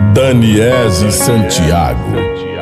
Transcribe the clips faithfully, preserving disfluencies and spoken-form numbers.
Daniese Santiago.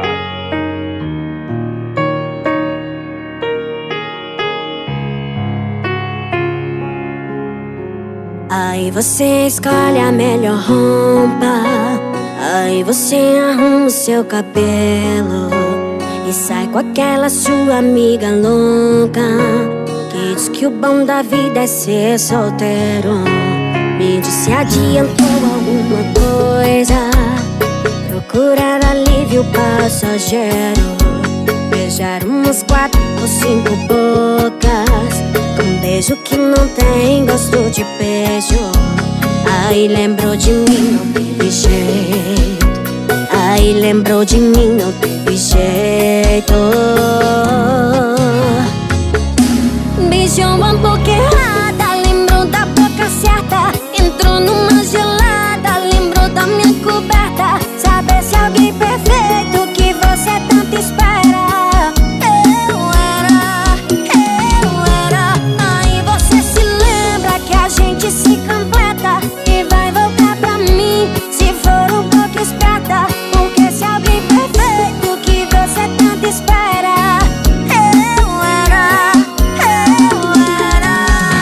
Aí você escolhe a melhor roupa, aí você arruma o seu cabelo e sai com aquela sua amiga louca que diz que o bom da vida é ser solteiro. Me diz se adiantou alguma coisa, procurar alívio passageiro, beijar umas quatro ou cinco bocas com um beijo que não tem gosto de beijo. Aí lembrou de mim, não teve jeito. Aí lembrou de mim, não teve jeito. Beijou uma boca errada, lembrou da boca certa. Entrou numa gelada, lembrou da minha coberta. Saber se alguém perfeito que você tanto espera. Eu era, eu era. Aí você se lembra que a gente se completa e vai voltar pra mim se for um pouco esperta. Porque se alguém perfeito que você tanto espera. Eu era, eu era.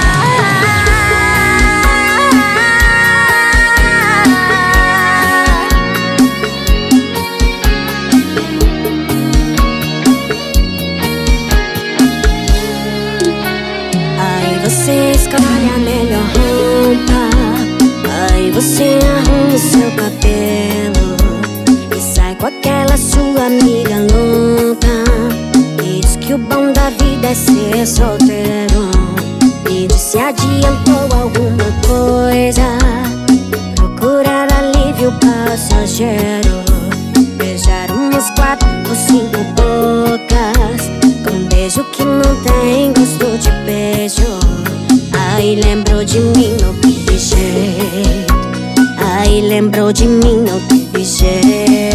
Aí você escolhe a melhor roupa, aí você arruma o seu cabelo e sai com aquela sua amiga louca que diz que o bom da vida é ser solteiro. Me diz se adiantou alguma coisa, procurar alívio passageiro, beijar umas quatro ou cinco bocas com um beijo que não tem gosto de beijo. Aí lembrou de mim, não teve jeito. Aí lembrou de mim, não teve jeito.